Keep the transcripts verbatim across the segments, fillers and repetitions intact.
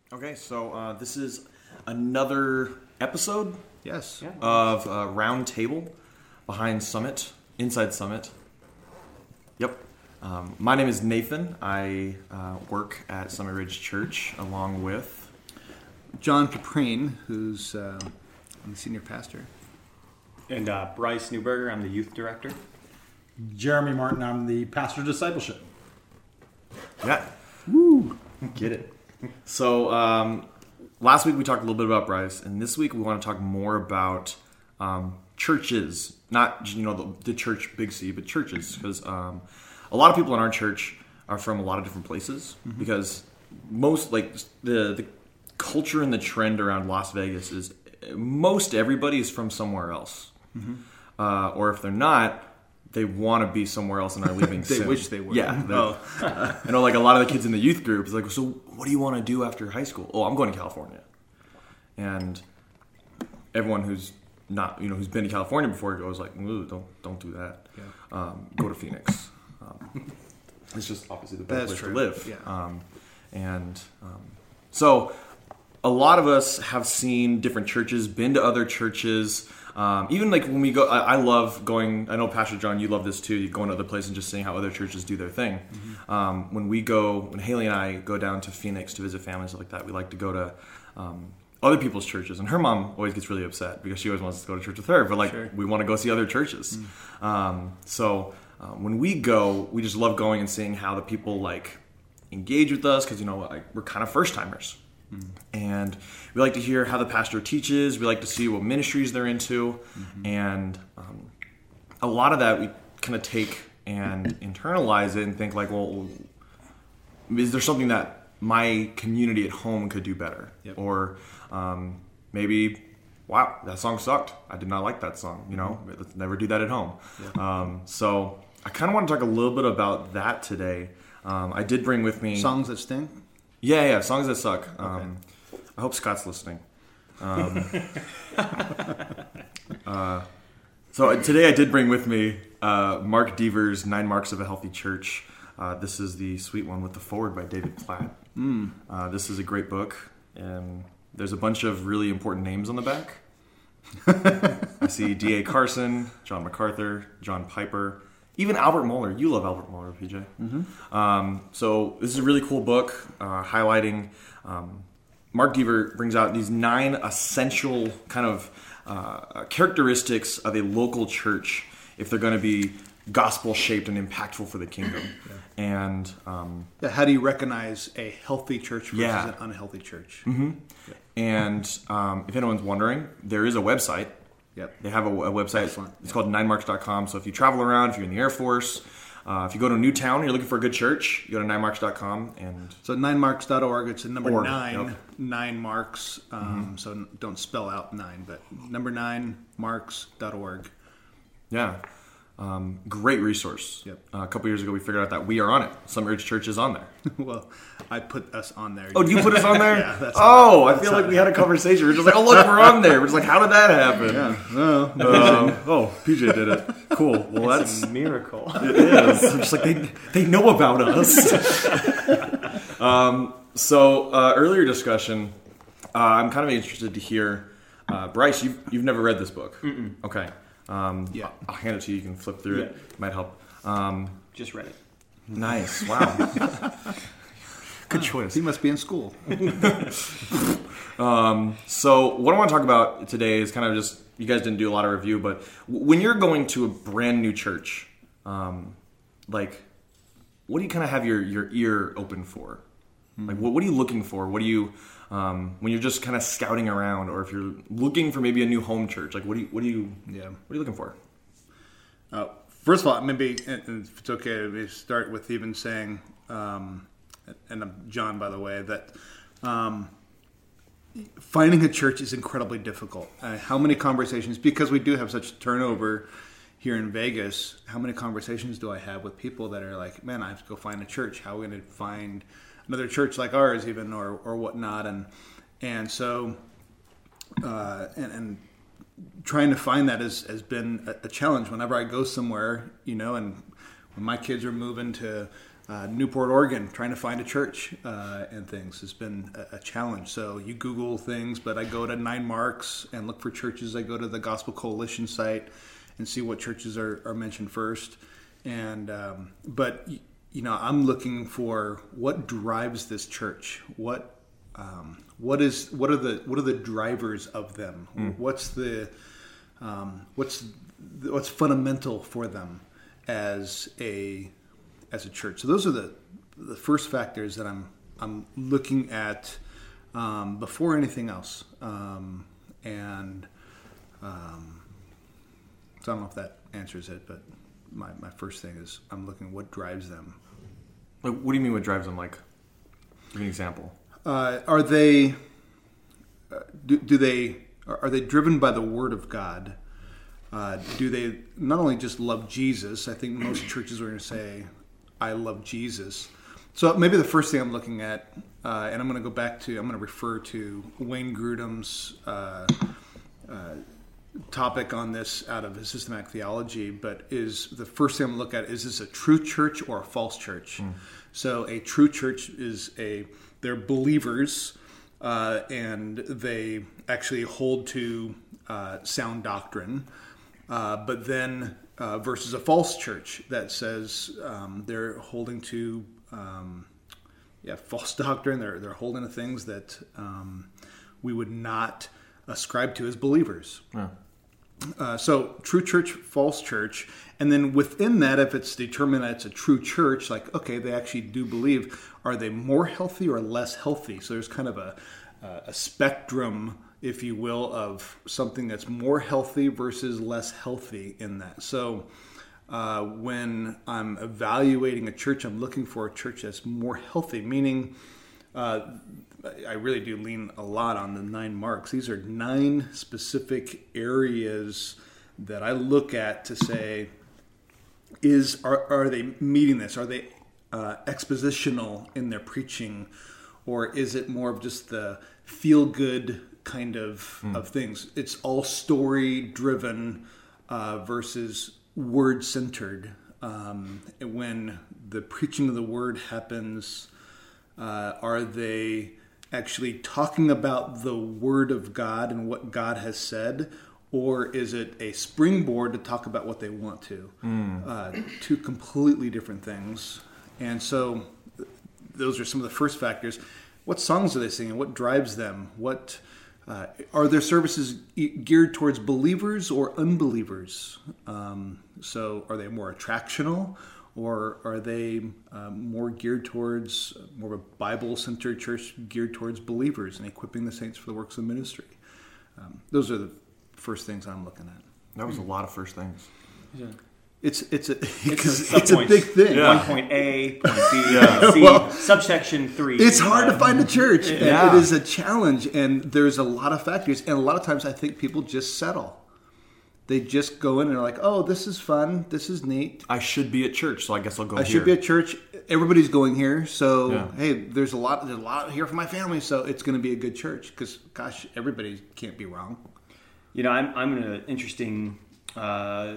Okay, so uh, this is another episode Yes. Yeah. of uh, Round Table behind Summit, inside Summit. Yep. Um, my name is Nathan. I uh, work at Summit Ridge Church along with John Caprine, who's uh, the senior pastor. And uh, Bryce Newberger, I'm the youth director. Jeremy Martin, I'm the pastor of discipleship. yeah. Woo! Get it. So um, last week we talked a little bit about Bryce, and this week we want to talk more about um, churches, not you know the, the church Big C, but churches, because um, a lot of people in our church are from a lot of different places. Mm-hmm. Because most like the the culture and the trend around Las Vegas is most everybody is from somewhere else, mm-hmm. uh, or if they're not, they want to be somewhere else and are leaving They soon. wish they were. Yeah. Oh. I know, like, a lot of the kids in the youth group is like, so what do you want to do after high school? Oh, I'm going to California. And everyone who's not, you know, who's been to California before goes like, ooh, don't don't do that. Yeah. Um, go to Phoenix. Um, it's just obviously the best That's place true. to live. Yeah. Um, and um, so a lot of us have seen different churches, been to other churches. Um, even like when we go, I, I love going, I know Pastor John, you love this too, you go into other places and just seeing how other churches do their thing. Mm-hmm. Um, when we go, when Haley and I go down to Phoenix to visit families like that, we like to go to um, other people's churches. And her mom always gets really upset because she always wants us to go to church with her, but like Sure. we want to go see other churches. Mm. Um, so uh, when we go, we just love going and seeing how the people like engage with us because, you know, like, we're kind of first timers. Mm. And we like to hear how the pastor teaches. We like to see what ministries they're into. Mm-hmm. And um, a lot of that we kind of take and internalize it and think like, well, is there something that my community at home could do better? Yep. Or um, maybe, wow, that song sucked. I did not like that song. You know, mm-hmm. Let's never do that at home. Yep. Um, so I kind of want to talk a little bit about that today. Um, I did bring with me... Songs that sting? Yeah, yeah, songs that suck. Okay. Um, I hope Scott's listening. Um, uh, so today I did bring with me uh, Mark Deaver's Nine Marks of a Healthy Church. Uh, this is the sweet one with the foreword by David Platt. Mm. Uh, this is a great book, and there's a bunch of really important names on the back. I see D A Carson, John MacArthur, John Piper, even Albert Mohler. You love Albert Mohler, P J. Mm-hmm. Um, so this is a really cool book uh, highlighting... Um, Mark Deaver brings out these nine essential kind of uh, characteristics of a local church if they're going to be gospel-shaped and impactful for the kingdom. Yeah. And um, yeah, how do you recognize a healthy church versus yeah. an unhealthy church? Mm-hmm. Yeah. And um, if anyone's wondering, there is a website. Yep. They have a, a website. Excellent. It's yeah. called nine marks dot com. So if you travel around, if you're in the Air Force, uh, if you go to a new town and you're looking for a good church, you go to nine marks dot com. And so nine marks dot org, it's a number Org, nine, yep. nine marks. Um, mm-hmm. So don't spell out nine, but number nine, marks dot org. Yeah. Um, great resource. Yep. Uh, a couple years ago, we figured out that we are on it. Summit Ridge Church is on there. Well, I put us on there. Oh, you put us on there? Yeah, that's oh, how, I feel like we had a conversation. We're just like, oh, look, we're on there. We're just like, how did that happen? Yeah. Well, um, oh, P J did it. Cool. Well, It's that's a miracle. It is. I'm just like, they they know about us. um, so uh, earlier discussion, uh, I'm kind of interested to hear, uh, Bryce, you've, you've never read this book. Mm-mm. Okay. Um, Yeah. I'll hand it to you. You can flip through Yeah. it. It might help. Um, Just read it. nice. Wow. Good choice. he must be in school. Um, so what I want to talk about today is kind of just, you guys didn't do a lot of review, but when you're going to a brand new church, um, like, what do you kind of have your, your ear open for? Mm-hmm. Like, what, what are you looking for? What do you, um, when you're just kind of scouting around, or if you're looking for maybe a new home church, like, what do you, what do you, Yeah. what are you looking for? Uh, first of all, maybe, and if it's okay, we start with even saying, um, and I'm John, by the way, that um, finding a church is incredibly difficult. Uh, how many conversations, because we do have such turnover here in Vegas, how many conversations do I have with people that are like, man, I have to go find a church. How are we going to find another church like ours even, or, or whatnot? And, and so, uh, and, and trying to find that has, has been a, a challenge whenever I go somewhere, you know, and when my kids are moving to uh, Newport, Oregon, trying to find a church uh, and things has been a, a challenge. So you Google things, but I go to Nine Marks and look for churches. I go to the Gospel Coalition site and see what churches are, are mentioned first. And um, but you know, I'm looking for what drives this church. What um, what is what are the what are the drivers of them? Mm. What's the um, what's what's fundamental for them as a as a church? So those are the the first factors that I'm I'm looking at um, before anything else. Um, and um, so I don't know if that answers it, but my, my first thing is I'm looking what drives them. Like, what do you mean what drives them? Like, give me an example. Uh, are they uh, do, do they are they driven by the Word of God? Uh, do they not only just love Jesus? I think most churches are going to say, "I love Jesus." So maybe the first thing I'm looking at, uh, and I'm going to go back to, I'm going to refer to Wayne Grudem's uh, uh, topic on this out of his systematic theology, but is the first thing I'm going to look at, is this a true church or a false church? Mm. So a true church is a, they're believers, uh, and they actually hold to uh, sound doctrine, uh, but then uh, versus a false church that says um, they're holding to Um, yeah, false doctrine. They're they're holding to things that um, we would not ascribe to as believers. Yeah. Uh, so true church, false church, and then within that, if it's determined that it's a true church, like okay, they actually do believe. Are they more healthy or less healthy? So there's kind of a a spectrum, if you will, of something that's more healthy versus less healthy in that. So. Uh, when I'm evaluating a church, I'm looking for a church that's more healthy, meaning uh, I really do lean a lot on the nine marks. These are nine specific areas that I look at to say, is are, are they meeting this? Are they uh, expositional in their preaching? Or is it more of just the feel-good kind of, mm. of things? It's all story-driven uh, versus word-centered. Um, when the preaching of the word happens, uh, are they actually talking about the word of God and what God has said, or is it a springboard to talk about what they want to? Mm. Uh, two completely different things. And so th- those are some of the first factors. What songs are they singing? What drives them? What uh, are their services geared towards believers or unbelievers? Um, So are they more attractional, or are they um, more geared towards more of a Bible-centered church geared towards believers and equipping the saints for the works of ministry? Um, those are the first things I'm looking at. That was a lot of first things. Yeah. It's it's a it's, it's a big thing. Yeah. One point A, point B, yeah. point C, well, subsection three. It's hard um, to find a church. Yeah. And it is a challenge, and there's a lot of factors. And a lot of times, I think people just settle. They just go in and are like, oh, this is fun. This is neat. I should be at church, so I guess I'll go I here. should be at church. Everybody's going here. So, yeah. hey, there's a lot There's a lot here for my family, so it's going to be a good church. Because, gosh, everybody can't be wrong. You know, I'm, I'm in an interesting uh,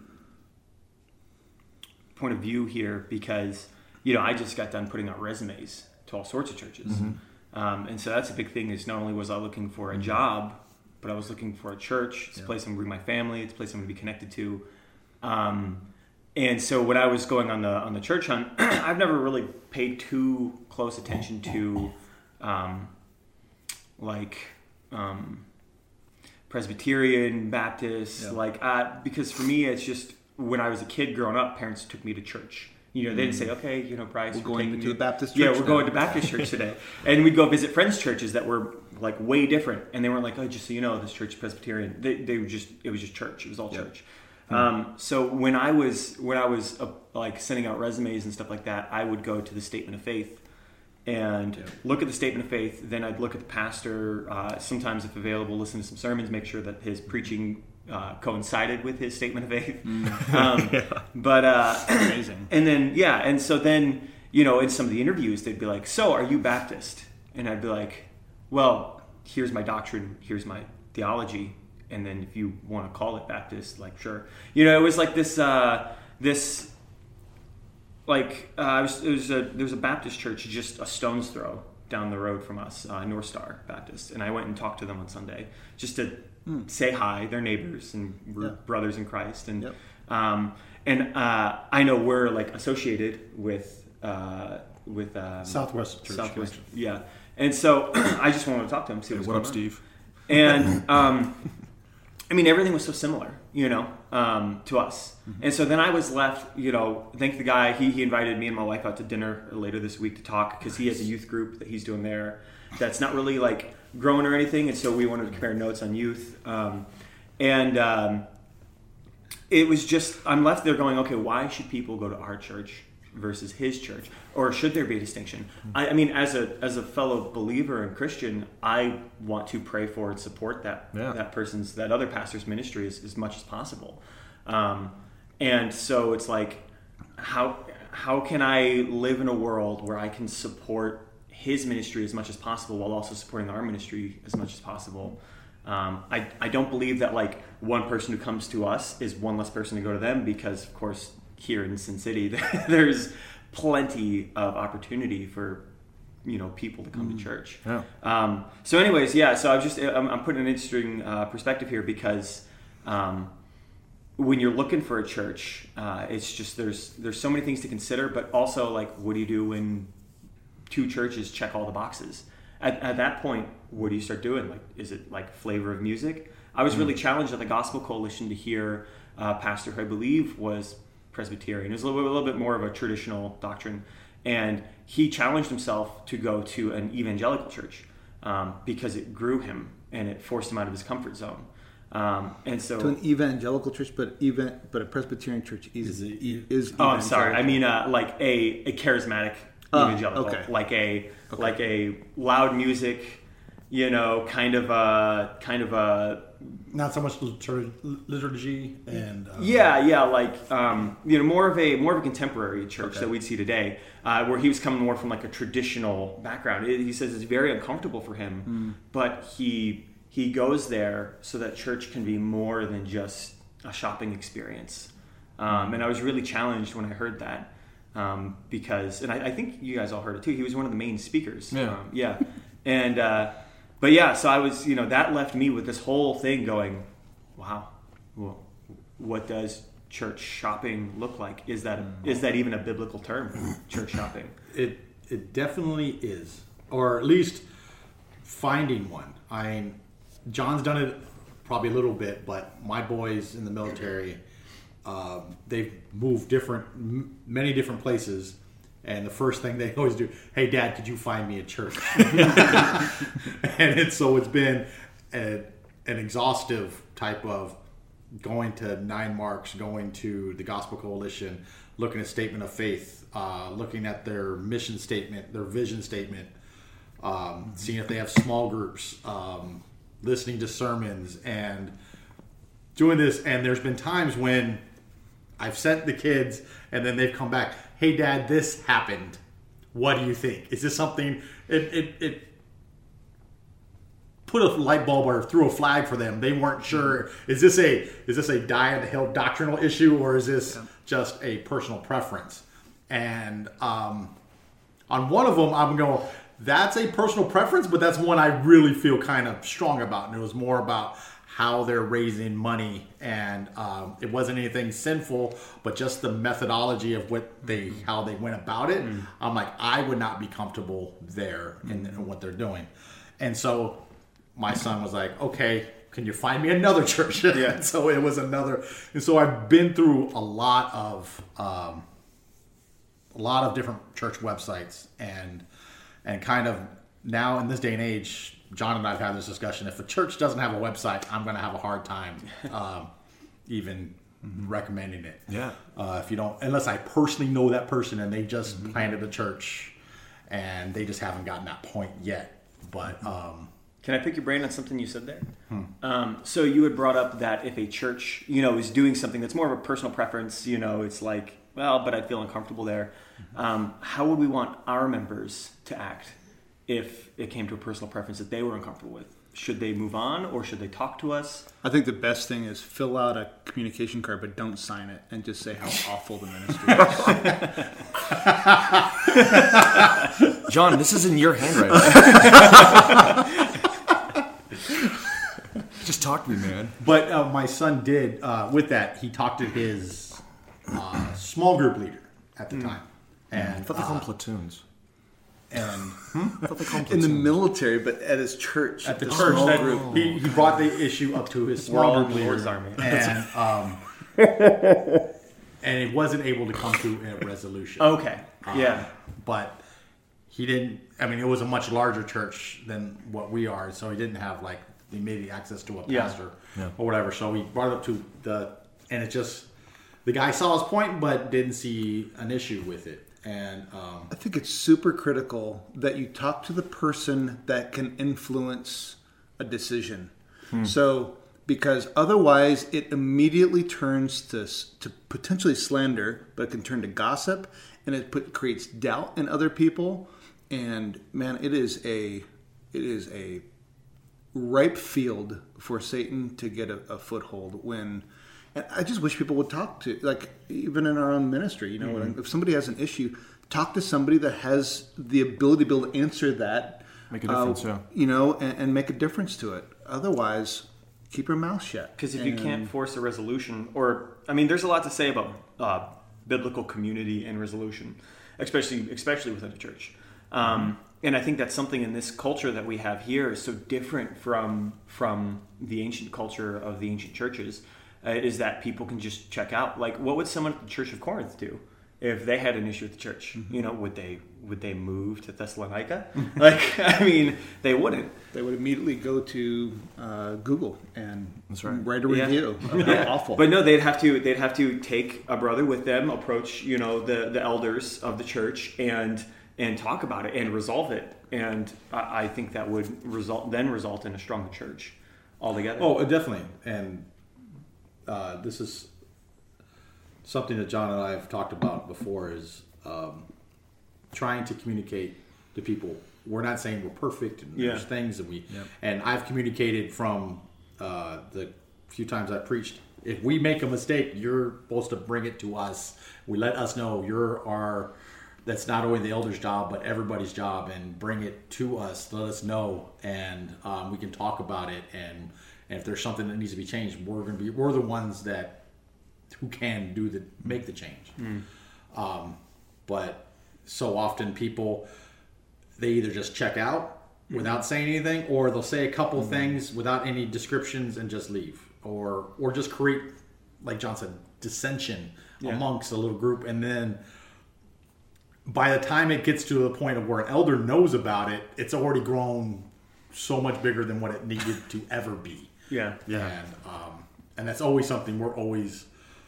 point of view here because, you know, I just got done putting out resumes to all sorts of churches. Mm-hmm. Um, and so that's a big thing is not only was I looking for a job, but I was looking for a church. It's yeah. a place I'm going to bring my family. It's a place I'm going to be connected to. Um, and so when I was going on the on the church hunt, I've never really paid too close attention to um, like um, Presbyterian, Baptist, yeah. like uh, because for me it's just when I was a kid growing up, parents took me to church. You know, they didn't say, okay, you know, Bryce, we're, we're going to you. the Baptist church. Yeah, we're now. going to Baptist church today. And we'd go visit friends' churches that were like way different. And they weren't like, oh, just so you know, this church is Presbyterian. They, they were just, it was just church. It was all yep. church. Mm-hmm. Um, so when I was, when I was uh, like sending out resumes and stuff like that, I would go to the Statement of Faith and yep. look at the Statement of Faith. Then I'd look at the pastor, uh, sometimes if available, listen to some sermons, make sure that his preaching Uh, coincided with his Statement of Faith. Mm. Um, yeah. But, uh, amazing. And then, yeah. And so then, you know, in some of the interviews, they'd be like, so are you Baptist? And I'd be like, well, here's my doctrine. Here's my theology. And then if you want to call it Baptist, like, sure. You know, it was like this, uh, this like uh, I was, it was a there's a Baptist church just a stone's throw down the road from us, uh, North Star Baptist, and I went and talked to them on Sunday just to mm. say hi. They're neighbors and we're yeah. brothers in Christ, and yep. um, and uh, I know we're like associated with uh, with um, Southwest Church. Southwest, yeah. And so I just wanted to talk to him, see hey, what's what going up, on. Steve. And um, I mean, everything was so similar, you know, um, to us. Mm-hmm. And so then I was left, you know, thank the guy. He he invited me and my wife out to dinner later this week to talk because he has a youth group that he's doing there that's not really like growing or anything. And so we wanted to compare notes on youth. Um, and um, it was just, I'm left there going, okay, why should people go to our church versus his church, or should there be a distinction? I, I mean, as a as a fellow believer and Christian, I want to pray for and support that yeah. that person's that other pastor's ministry as, as much as possible. Um, and so it's like, how how can I live in a world where I can support his ministry as much as possible while also supporting our ministry as much as possible? Um, I I don't believe that like one person who comes to us is one less person to go to them, because of course, here in Sin City, there's plenty of opportunity for, you know, people to come mm. to church. Yeah. Um, so anyways, yeah, so I was just, I'm, I'm putting an interesting uh, perspective here because um, when you're looking for a church, uh, it's just, there's, there's so many things to consider, but also like, what do you do when two churches check all the boxes? At, at that point, what do you start doing? Like, is it like flavor of music? I was mm. really challenged at the Gospel Coalition to hear a pastor who I believe was Presbyterian. It was a little, a little bit more of a traditional doctrine, and he challenged himself to go to an evangelical church um, because it grew him and it forced him out of his comfort zone. Um, and so to an evangelical church, but even but a Presbyterian church is is, e- is oh, I'm sorry. I mean, uh, like a, a charismatic uh, evangelical, okay. like a okay. like a loud music, you know, kind of a kind of a. Not so much liturgy and uh, yeah, yeah, like um, you know, more of a more of a contemporary church okay. that we'd see today, uh, where he was coming more from like a traditional background. It, he says it's very uncomfortable for him, mm. but he he goes there so that church can be more than just a shopping experience. Um, and I was really challenged when I heard that um, because, and I, I think you guys all heard it too. He was one of the main speakers. Yeah, um, yeah, and. Uh, But yeah, so I was, you know, that left me with this whole thing going, wow, well, what does church shopping look like? Is that a, is that even a biblical term, church shopping? It it definitely is, or at least finding one. I mean, John's done it probably a little bit, but my boys in the military, um, they've moved different, m- many different places. And the first thing they always do, hey, Dad, could you find me a church? And it's, so it's been a, an exhaustive type of going to Nine Marks, going to the Gospel Coalition, looking at Statement of Faith, uh, looking at their mission statement, their vision statement, um, seeing if they have small groups, um, listening to sermons, and doing this. And there's been times when I've sent the kids and then they've come back, hey, Dad, this happened. What do you think? Is this something, it, it, it put a light bulb or threw a flag for them. They weren't sure, is this a is this a die on the hill doctrinal issue, or is this yeah. just a personal preference? And um, on one of them, I'm going, that's a personal preference, but that's one I really feel kind of strong about. And it was more about how they're raising money, and um, it wasn't anything sinful, but just the methodology of what they, how they went about it. Mm. I'm like, I would not be comfortable there in, mm. in what they're doing. And so my son was like, okay, can you find me another church? Yeah. So it was another, and so I've been through a lot of, um, a lot of different church websites, and, and kind of now in this day and age, John and I have had this discussion. If a church doesn't have a website, I'm going to have a hard time um, even recommending it. Yeah. Uh, if you don't, unless I personally know that person and they just mm-hmm. planted a church and they just haven't gotten that point yet. But um, can I pick your brain on something you said there? Hmm. Um, so you had brought up that if a church, you know, is doing something that's more of a personal preference, you know, it's like, well, but I feel uncomfortable there. Mm-hmm. Um, how would we want our members to act if it came to a personal preference that they were uncomfortable with? Should they move on, or should they talk to us? I think the best thing is fill out a communication card, but don't sign it, and just say how awful the ministry is. John, this is in your handwriting. Just talk to me, man. But uh, my son did, uh, with that, he talked to his uh, small group leader at the mm. time. And I thought they called them platoons. And hmm? I thought they called them in platoons. the military, but at his church. At the church. That group. He, he brought the issue up to his small group leader. Army. And, um, and it wasn't able to come to a resolution. Okay. Um, yeah. But he didn't, I mean, it was a much larger church than what we are, so he didn't have, like, the immediate access to a pastor yeah. Yeah. or whatever. So he brought it up to the, and it just, the guy saw his point, but didn't see an issue with it. And um, I think it's super critical that you talk to the person that can influence a decision. Hmm. So, because otherwise it immediately turns to to potentially slander, but it can turn to gossip, and it put, creates doubt in other people. And man, it is a it is a ripe field for Satan to get a, a foothold. When and I just wish people would talk to, like, even in our own ministry, you know, mm-hmm. when, if somebody has an issue, talk to somebody that has the ability to be able to answer that. Make a difference, uh, yeah. You know, and, and make a difference to it. Otherwise, keep your mouth shut. Because if and, you can't force a resolution, or, I mean, there's a lot to say about uh, biblical community and resolution, especially especially within a church. Um, mm-hmm. And I think that's something in this culture that we have here is so different from from the ancient culture of the ancient churches, uh, is that people can just check out. Like, what would someone at the Church of Corinth do if they had an issue with the church? Mm-hmm. You know, would they would they move to Thessalonica? Like, I mean, they wouldn't. They would immediately go to uh, Google and That's right. write a Yeah. review. Yeah. Awful. But no, they'd have to they'd have to take a brother with them, approach, you know, the the elders of the church, and and talk about it and resolve it. And I, I think that would result then result in a stronger church altogether. Oh, definitely. And uh, this is something that John and I have talked about before, is um, trying to communicate to people. We're not saying we're perfect, and Yeah. there's things that we. Yep. And I've communicated from uh, the few times I've preached. If we make a mistake, you're supposed to bring it to us. We let us know. You're our. That's not only the elder's job, but everybody's job, and bring it to us. Let us know, and um, we can talk about it. And, and if there's something that needs to be changed, we're going to be. We're the ones that who can do the make the change. Mm. Um, but so often people, they either just check out without saying anything, or they'll say a couple mm. things without any descriptions and just leave, or or just create, like John said, dissension yeah. amongst a little group, and then. By the time it gets to the point of where an elder knows about it, it's already grown so much bigger than what it needed to ever be. Yeah, yeah, and um, and that's always something we're always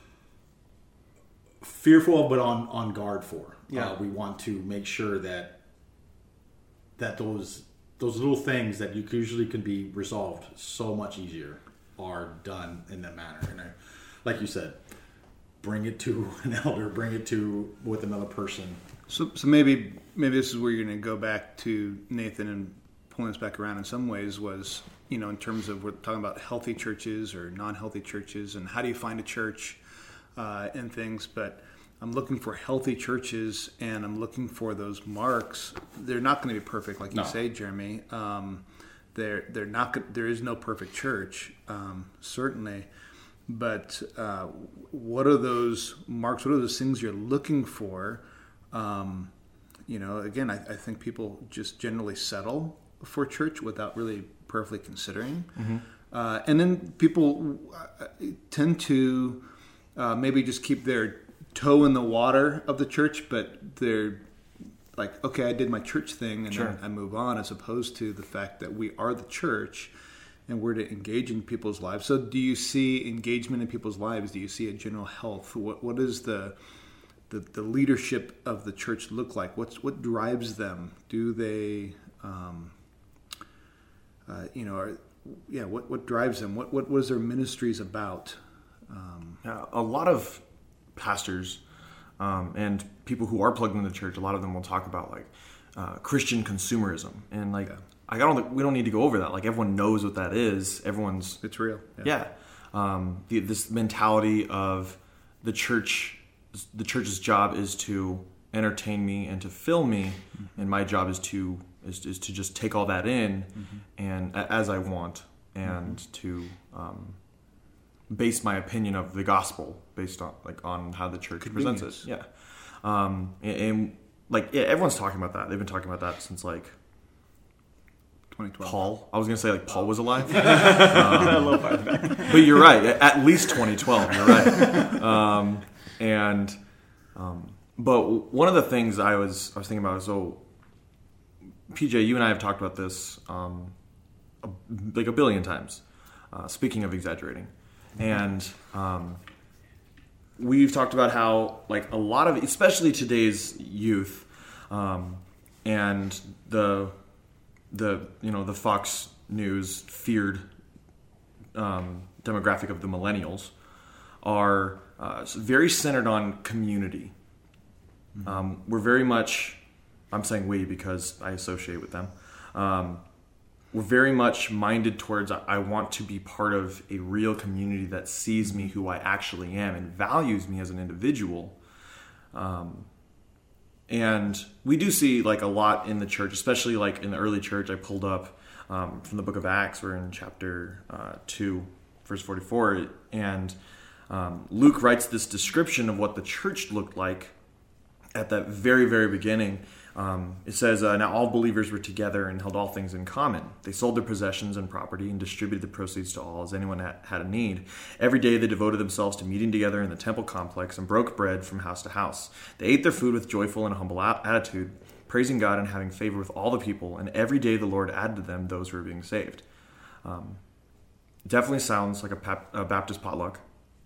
fearful of, but on, on guard for. Yeah, uh, we want to make sure that that those those little things that you usually can be resolved so much easier are done in that manner. And I, like you said, bring it to an elder, bring it to with another person. So, so maybe maybe this is where you're going to go back to Nathan and pulling us back around in some ways was, you know, in terms of we're talking about healthy churches or non-healthy churches and how do you find a church uh, and things. But I'm looking for healthy churches and I'm looking for those marks. They're not going to be perfect, like you no. say, Jeremy. Um, they're they're not. There is no perfect church, um, certainly. But uh, what are those marks? What are those things you're looking for? Um, you know, again, I, I think people just generally settle for church without really perfectly considering. Mm-hmm. Uh, and then people tend to uh, maybe just keep their toe in the water of the church, but they're like, okay, I did my church thing and sure. then I move on, as opposed to the fact that we are the church and we're to engage in people's lives. So do you see engagement in people's lives? Do you see a general health? What What is the the, the leadership of the church look like? What's What drives them? Do they, um, uh, you know, are, yeah, what, what drives them? What, what, what is their ministries about? Um, yeah, a lot of pastors um, and people who are plugged into the church, a lot of them will talk about like, uh, Christian consumerism, and like yeah. I don't think we don't need to go over that. Like everyone knows what that is. Everyone's it's real. Yeah, yeah. Um, the, this mentality of the church, the church's job is to entertain me and to fill me, mm-hmm. and my job is to is, is to just take all that in, mm-hmm. and as I want, and mm-hmm. to um, base my opinion of the gospel based on like on how the church presents it. Yeah, um, and, and like yeah, everyone's talking about that. They've been talking about that since like twenty twelve. Paul. I was gonna say like Paul was alive, um, but you're right. At least twenty twelve. You're right, um, and. Um, But one of the things I was I was thinking about is, so P J, you and I have talked about this um, a, like a billion times. Uh, speaking of exaggerating, and um, we've talked about how like a lot of, especially today's youth, um, and the the you know the Fox News feared um, demographic of the millennials are uh, very centered on community. Um, we're very much, I'm saying we because I associate with them, um, we're very much minded towards I want to be part of a real community that sees me who I actually am and values me as an individual. Um, and we do see like a lot in the church, especially like in the early church. I pulled up um, from the book of Acts. We're in chapter uh, two, verse forty-four. And um, Luke writes this description of what the church looked like at that very, very beginning. Um, it says, uh, now all believers were together and held all things in common. They sold their possessions and property and distributed the proceeds to all as anyone ha- had a need. Every day they devoted themselves to meeting together in the temple complex and broke bread from house to house. They ate their food with joyful and humble a- attitude, praising God and having favor with all the people. And every day the Lord added to them those who were being saved. Um, definitely sounds like a, pap- a Baptist potluck,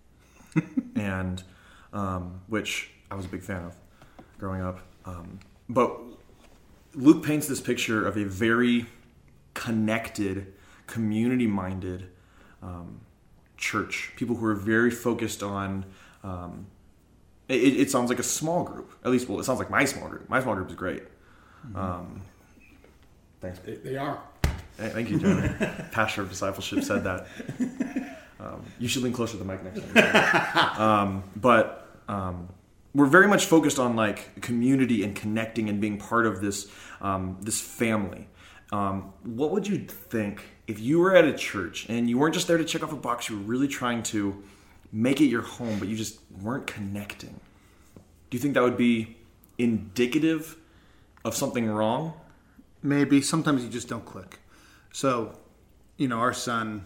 and um, which I was a big fan of growing up. Um, but Luke paints this picture of a very connected, community-minded um, church. People who are very focused on, um, it, it sounds like a small group. At least, well, it sounds like my small group. My small group is great. Mm-hmm. Um, thanks. They, they are. Hey, thank you, John. Pastor of Discipleship said that. Um, you should lean closer to the mic next time. um, but... Um, We're very much focused on like community and connecting and being part of this um, this family. Um, what would you think if you were at a church and you weren't just there to check off a box, you were really trying to make it your home, but you just weren't connecting? Do you think that would be indicative of something wrong? Maybe. Sometimes you just don't click. So, you know, our son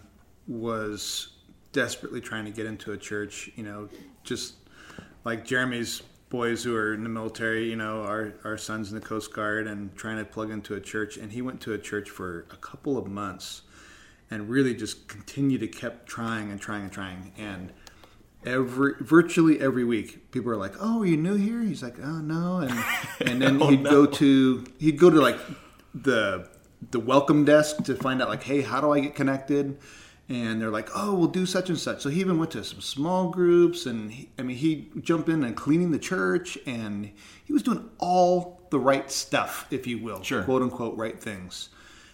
was desperately trying to get into a church, you know, just... like Jeremy's boys who are in the military, you know, our, our son's in the Coast Guard and trying to plug into a church. And he went to a church for a couple of months and really just continued to kept trying and trying and trying. And every virtually every week, people are like, "Oh, are you new here?" He's like, "Oh, no." And and then oh, he'd no. go to he'd go to like the the welcome desk to find out like, "Hey, how do I get connected?" And they're like, "Oh, we'll do such and such." So he even went to some small groups, and he, I mean, he jumped in and cleaning the church, and he was doing all the right stuff, if you will, sure. quote unquote, right things.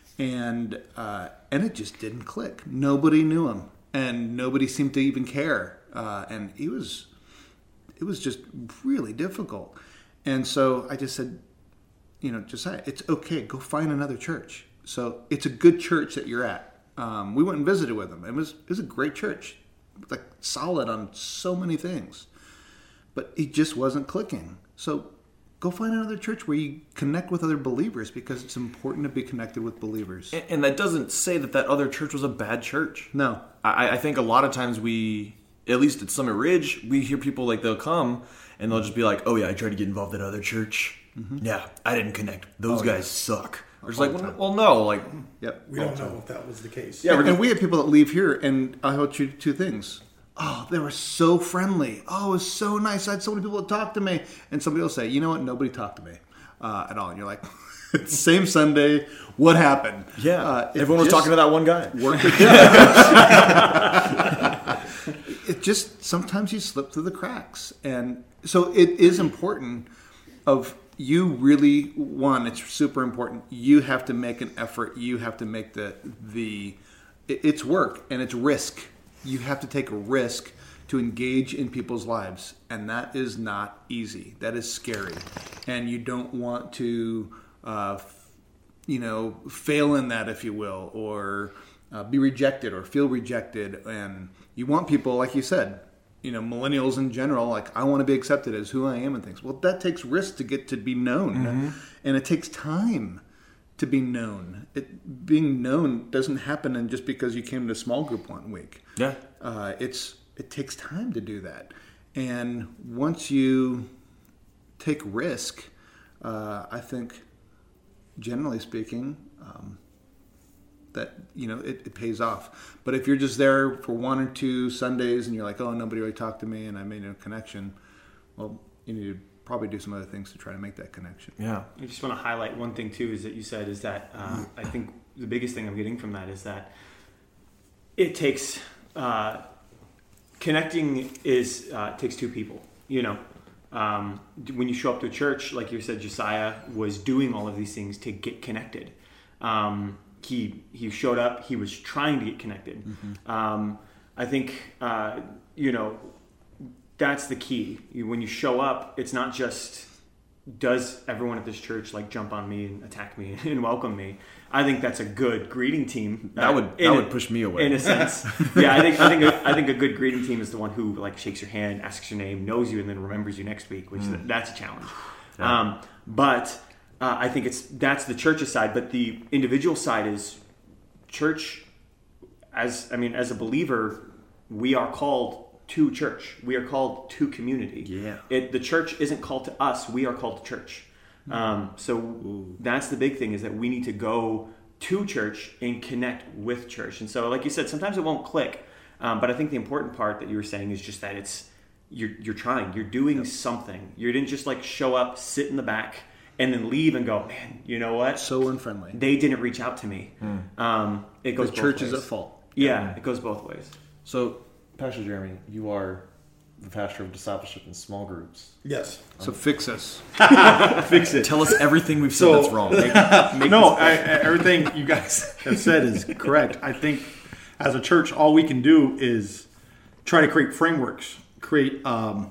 And uh, and it just didn't click. Nobody knew him, and nobody seemed to even care. Uh, and he was, it was just really difficult. And so I just said, you know, Josiah, it's okay. Go find another church. So it's a good church that you're at. Um, we went and visited with them. It was it was a great church, like solid on so many things, but it just wasn't clicking. So go find another church where you connect with other believers, because it's important to be connected with believers. And, and that doesn't say that that other church was a bad church. No, I, I think a lot of times we, at least at Summit Ridge, we hear people like they'll come and they'll just be like, "Oh yeah, I tried to get involved in other church. Mm-hmm. Yeah, I didn't connect. Those oh, guys yeah. suck." It's like, well, well, no, like, yep. We don't know if that was the case. Yeah, and, and we had people that leave here, and I told you two things. Oh, they were so friendly. Oh, it was so nice. I had so many people that talked to me. And somebody will say, "You know what? Nobody talked to me uh, at all." And you're like, same Sunday. What happened? Yeah, uh, everyone was talking to that one guy. Worked it just sometimes you slip through the cracks, and so it is important of. you really, one, it's super important. You have to make an effort. You have to make the, the it- it's work and it's risk. You have to take a risk to engage in people's lives. And that is not easy. That is scary. And you don't want to, uh, f- you know, fail in that, if you will, or uh, be rejected or feel rejected. And you want people, like you said, you know, millennials in general, like, I want to be accepted as who I am and things. Well, that takes risk to get to be known. Mm-hmm. And it takes time to be known. It, being known doesn't happen in just because you came to a small group one week. Yeah. Uh, it's it takes time to do that. And once you take risk, uh, I think, generally speaking, um, that, you know, it, it pays off. But if you're just there for one or two Sundays and you're like, oh, nobody really talked to me and I made no connection, well, you need to probably do some other things to try to make that connection. Yeah. I just want to highlight one thing too, is that you said is that uh, I think the biggest thing I'm getting from that is that it takes uh, connecting is uh, takes two people. You know, um, when you show up to a church, like you said, Josiah was doing all of these things to get connected. Um, he he showed up. He was trying to get connected. Mm-hmm. Um, I think uh, you know that's the key. You, when you show up, it's not just does everyone at this church like jump on me and attack me and welcome me. I think that's a good greeting team. That would that a, would push me away in a sense. Yeah, I think I think a, I think a good greeting team is the one who like shakes your hand, asks your name, knows you, and then remembers you next week. Which mm. is, that's a challenge. Yeah. Um, but uh, I think it's that's the church's side. But the individual side is church. As I mean, as a believer, we are called to church. We are called to community. Yeah. It, the church isn't called to us. We are called to church. Um, so Ooh. That's the big thing, is that we need to go to church and connect with church. And so, like you said, sometimes it won't click. Um, but I think the important part that you were saying is just that it's you're you're trying. You're doing yep. something. You didn't just like show up, sit in the back, and then leave and go, man, you know what? So unfriendly. They didn't reach out to me. Mm. Um, it goes the both church ways. is at fault. Yeah, yeah, it goes both ways. So, Pastor Jeremy, you are the pastor of discipleship in small groups. Yes. So fix us. Fix it. Tell us everything we've said So- that's wrong. Make, make No, this- I, I- everything you guys have said is correct. I think as a church, all we can do is try to create frameworks, create um,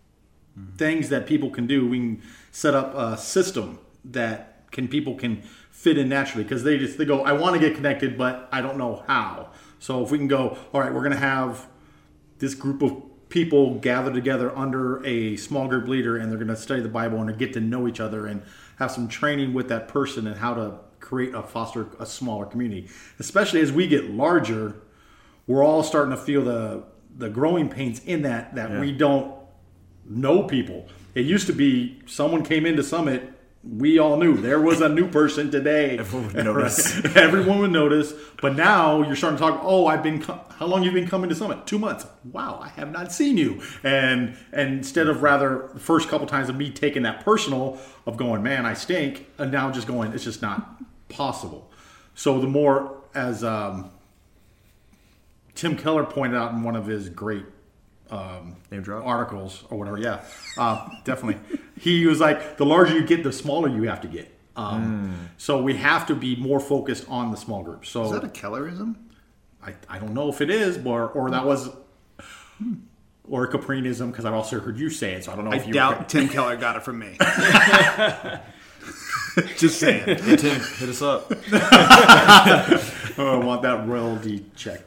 things that people can do. We can set up a system that can people can fit in naturally, because they just they go, I want to get connected, but I don't know how. So if we can go, all right, we're going to have this group of people gather together under a small group leader, and they're going to study the Bible and get to know each other and have some training with that person and how to create a foster a smaller community. Especially as we get larger, we're all starting to feel the the growing pains in that that Yeah. we don't know people. It used to be someone came into Summit, we all knew there was a new person today. Everyone would notice. Right? Everyone would notice. But now you're starting to talk. Oh, I've been. Co- how long have you been coming to Summit? Two months. Wow, I have not seen you. And and instead of rather the first couple times of me taking that personal of going, man, I stink, and now just going, it's just not possible. So the more, as um, Tim Keller pointed out in one of his great um, Name drop. articles or whatever, yeah, uh, definitely. He was like, the larger you get, the smaller you have to get. Um, mm. So we have to be more focused on the small groups. So Is that a Kellerism? I, I don't know if it is, or or that was, or a Caprinism, because I've also heard you say it. So I don't know I if you doubt Tim Keller got it from me. Just saying. Hey, Tim, hit us up. Oh, I want that royalty check.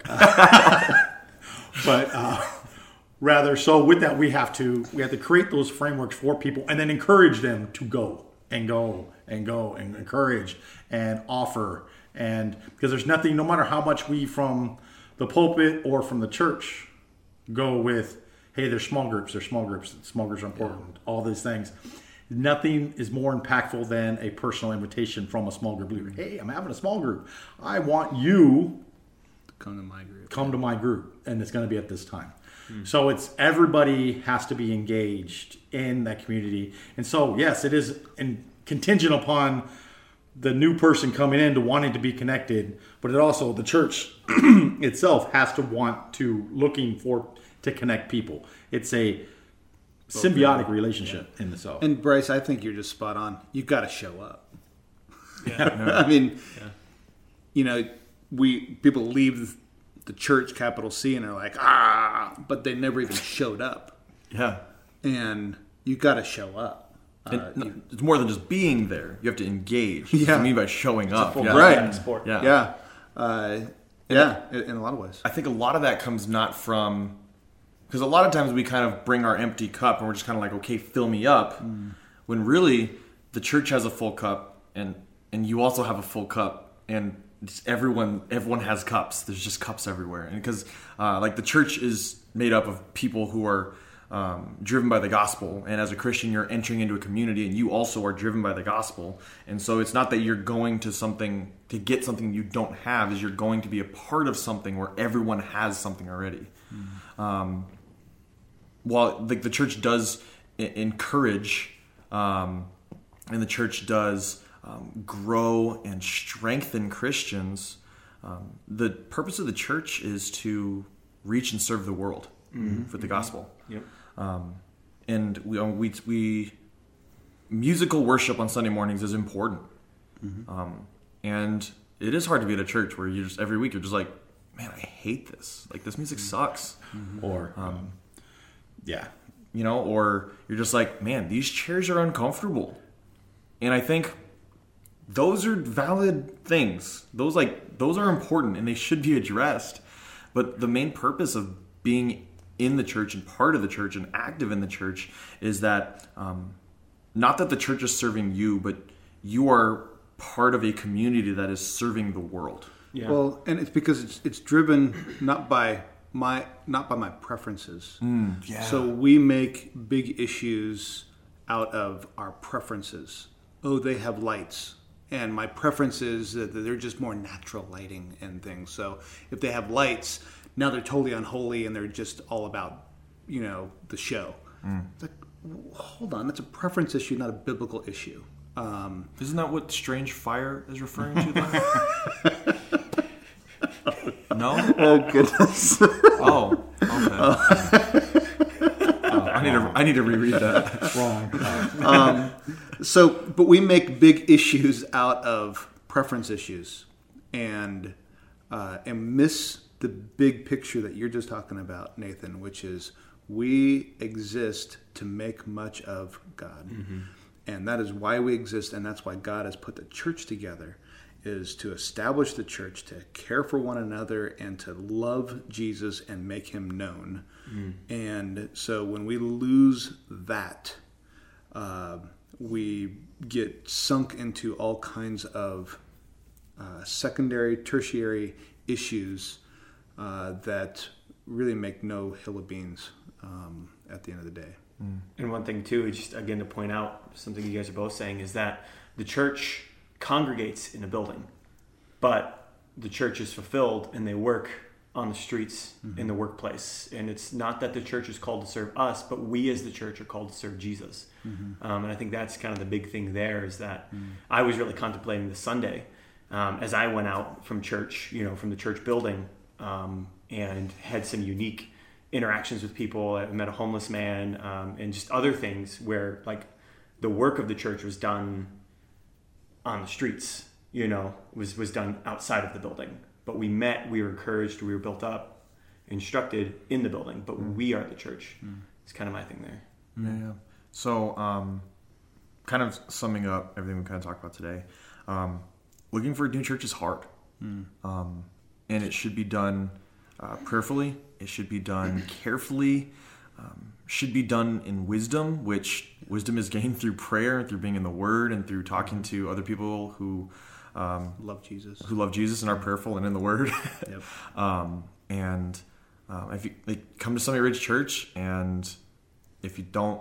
But uh, rather, so with that, we have to we have to create those frameworks for people, and then encourage them to go and go and go and encourage and offer. And because there's nothing, no matter how much we from the pulpit or from the church go with, hey, there's small groups, there's small groups, small groups are important, yeah. all these things. Nothing is more impactful than a personal invitation from a small group leader. Hey, I'm having a small group. I want you Come to my group. come to my group, and it's going to be at this time. Hmm. So it's everybody has to be engaged in that community. And so, yes, it is in, contingent upon the new person coming in to wanting to be connected, but it also, the church itself has to want to, looking for, to connect people. It's a symbiotic relationship in the so. And Bryce, I think you're just spot on. You've got to show up. Yeah. I mean, Yeah. you know, we people leave the church, capital C, and they're like, ah, but they never even showed up. Yeah. And you got to show up. And Uh, no, you- it's more than just being there. You have to engage. That's what Yeah. I mean by showing up. full Yeah. Right. contact sport. Yeah. yeah, uh, yeah, in, in a lot of ways. I think a lot of that comes not from, because a lot of times we kind of bring our empty cup and we're just kind of like, okay, fill me up. Mm. When really the church has a full cup and and you also have a full cup, and just everyone everyone has cups. There's just cups everywhere, and because uh, like the church is made up of people who are um, driven by the gospel, and as a Christian, you're entering into a community, and you also are driven by the gospel. And so it's not that you're going to something to get something you don't have; is you're going to be a part of something where everyone has something already. Mm. Um, while the, the church does I- encourage, um, and the church does um, grow and strengthen Christians, um, the purpose of the church is to reach and serve the world mm-hmm. for the gospel. Yep. Um, and we, we we musical worship on Sunday mornings is important. Mm-hmm. Um, and it is hard to be at a church where you just every week you're just like, man, I hate this. Like this music sucks. Mm-hmm. Or um, yeah, you know, or you're just like, man, these chairs are uncomfortable. And I think those are valid things. Those like those are important and they should be addressed. But the main purpose of being in the church and part of the church and active in the church is that um, not that the church is serving you, but you are part of a community that is serving the world. Yeah. Well, and it's because it's it's driven not by my not by my preferences. Mm, yeah. So we make big issues out of our preferences. Oh, they have lights, and my preference is that they're just more natural lighting and things. So if they have lights, now they're totally unholy and they're just all about, you know, the show. Mm. It's like, hold on, that's a preference issue, not a biblical issue. Um, Isn't that what Strange Fire is referring to? No? oh goodness. Oh, okay. Oh, I need to I need to reread that. wrong. um, so, but we make big issues out of preference issues, and uh, and miss the big picture that you're just talking about, Nathan, which is we exist to make much of God, mm-hmm. and that is why we exist, and that's why God has put the church together, is to establish the church, to care for one another, and to love Jesus and make Him known. Mm. And so when we lose that, uh, we get sunk into all kinds of uh, secondary, tertiary issues uh, that really make no hill of beans um, at the end of the day. Mm. And one thing too, just again to point out something you guys are both saying, is that the church congregates in a building, but the church is fulfilled and they work on the streets, mm-hmm. in the workplace. And it's not that the church is called to serve us, but we as the church are called to serve Jesus. Mm-hmm. Um, and I think that's kind of the big thing there, is that mm-hmm. I was really contemplating this Sunday um, as I went out from church, you know, from the church building, um, and had some unique interactions with people. I met a homeless man, um, and just other things where like the work of the church was done on the streets, you know, was, was done outside of the building. But we met, we were encouraged, we were built up, instructed in the building, but mm. we are the church. Mm. It's kind of my thing there. Yeah. So, um, kind of summing up everything we kind of talked about today, um, looking for a new church is hard. Mm. Um, and it should be done uh, prayerfully. It should be done carefully. Um, should be done in wisdom, which wisdom is gained through prayer, through being in the Word, and through talking to other people who um, love Jesus, who love Jesus and are prayerful and in the Word. Yep. um, and um, if you like, come to Summit Ridge Church, and if you don't,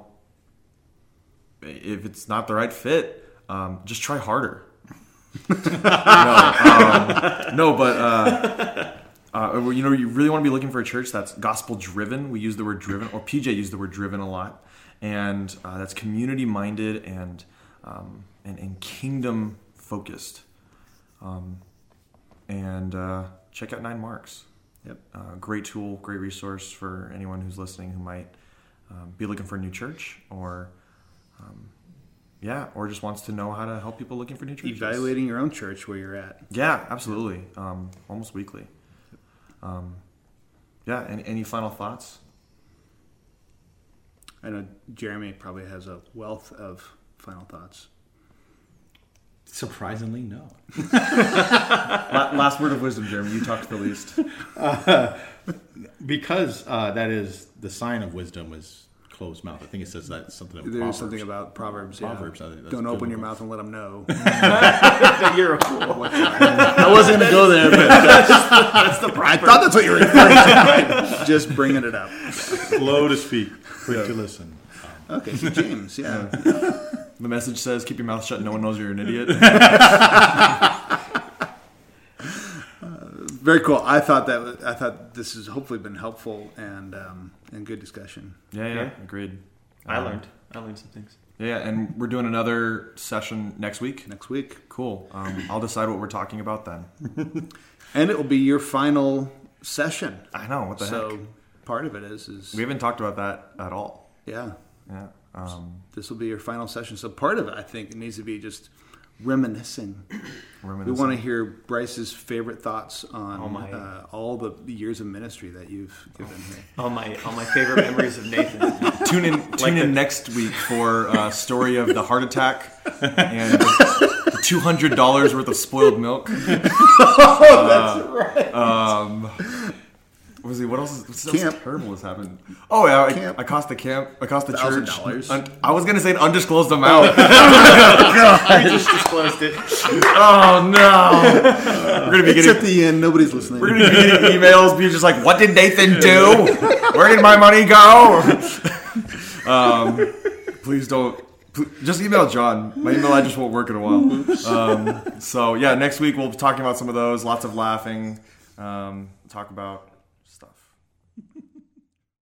if it's not the right fit, um, just try harder. no, um, no, but. Uh, Uh, you know, you really want to be looking for a church that's gospel driven. We use the word driven, or P J used the word driven a lot, and uh, that's community minded and, um, and and kingdom focused. Um, and uh, check out Nine Marks. Yep, uh, great tool, great resource for anyone who's listening who might um, be looking for a new church, or um, yeah, or just wants to know how to help people looking for new churches. Evaluating your own church where you're at. Yeah, absolutely. Um, almost weekly. Um, yeah, any, any final thoughts? I know Jeremy probably has a wealth of final thoughts. Surprisingly, no. La- last word of wisdom, Jeremy. You talked the least. Uh, because uh, that is the sign of wisdom is closed mouth. I think it says that something in There's Proverbs. something about Proverbs. Yeah. Proverbs. I think that's Don't open biblical. your mouth and let them know. You're a fool. I wasn't going to go there, but that's, That's the I thought that's what you were referring to. Just bringing it up. Slow to speak, quick to listen. Okay, so James, yeah. The message says, keep your mouth shut. No one knows you're an idiot. Very cool. I thought that was, I thought this has hopefully been helpful and um, and good discussion. Yeah, yeah, Yeah. agreed. I Um, learned. I learned some things. Yeah, and we're doing another session next week. Next week, Cool. Um, I'll decide what we're talking about then. and it will be your final session. I know, what the so heck? part of it is is We haven't talked about that at all. yeah. Yeah. Um, This will be your final session. So part of it, I think, it needs to be just reminiscing. We reminiscing. want to hear Bryce's favorite thoughts on Oh, my. uh, all the years of ministry that you've given here. All my all my favorite memories of Nathan. Tune in, tune in the- next week for a story of the heart attack and the, the two hundred dollars worth of spoiled milk. Oh, that's right. Um, what was he? What else? Is, what else Camp. terrible has happened? Oh yeah, Camp. I, I cost the camp. I cost the one thousand church. dollars. Un- I was gonna say an undisclosed amount. I just disclosed it. Oh no! We're gonna be It's getting. at the end. Nobody's listening. We're gonna be getting emails. Be just like, what did Nathan do? Where did my money go? um, please don't. pl- Just email John. My email address won't work in a while. Um, so yeah, next week we'll be talking about some of those. Lots of laughing. Um, talk about